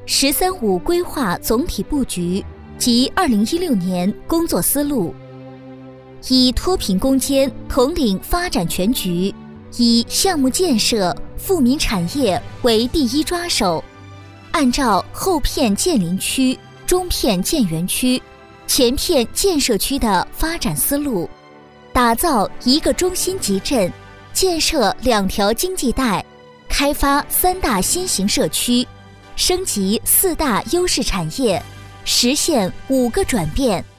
““十三五”规划总体布局及2016年工作思路，以脱贫攻坚统领发展全局，以项目建设、富民产业为第一抓手，按照后片建林区、中片建园区、前片建设区的发展思路，打造一个中心集镇，建设2条经济带，开发3大新型社区，升级4大优势产业，实现5个转变。